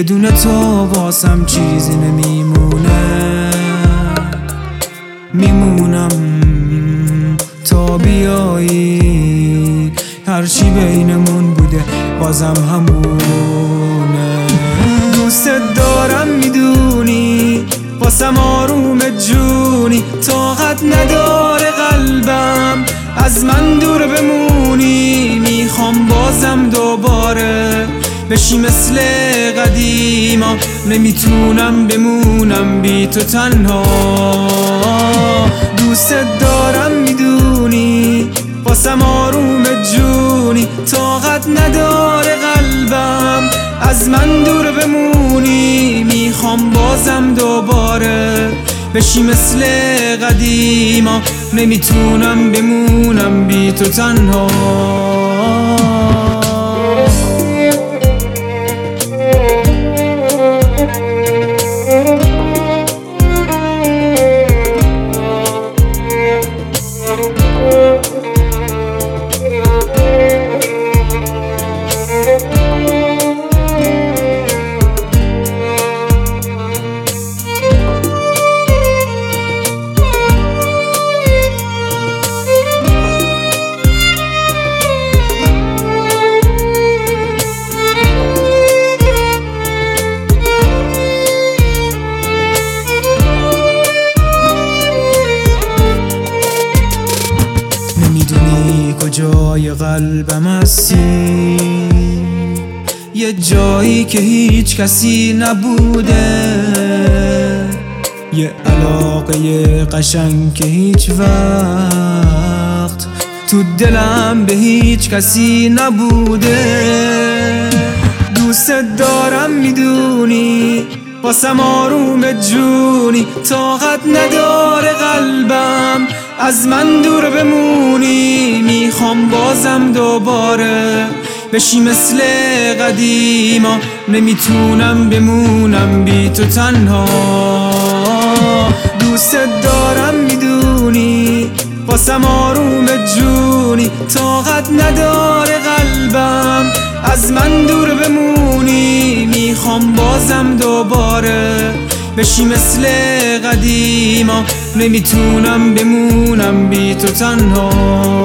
بدون تو واسم چیزی نمیمونه، میمونم تا بیایی، هرچی بینمون بوده بازم همونه. دوست دارم میدونی، واسم آروم جونی، طاقت نداره قلبم از من دور بمونی. میخوام بازم دوباره بشی مثل قدیما، نمیتونم بمونم بی تو تنها. دوست دارم میدونی، واسم آروم جونی، طاقت نداره قلبم از من دور بمونی. میخوام بازم دوباره بشی مثل قدیما، نمیتونم بمونم بی تو تنها. نمیدونی کجای قلبم هستی، یه جایی که هیچ کسی نبوده، یه علاقه قشنگ که هیچ وقت تو دلم به هیچ کسی نبوده. دوست دارم میدونی، واسم آروم جونی، طاقت نداره قلبم از من دور بمونی. میخوام بازم دوباره بشی مثل قدیما، نمیتونم بمونم بی تو تنها. دوست دارم میدونی، واسم آروم جونی، طاقت نداره قلبم از من دور بمونی. میخوام بازم دوباره بشی مثل قدیما، نمیتونم بمونم بی تو تنها.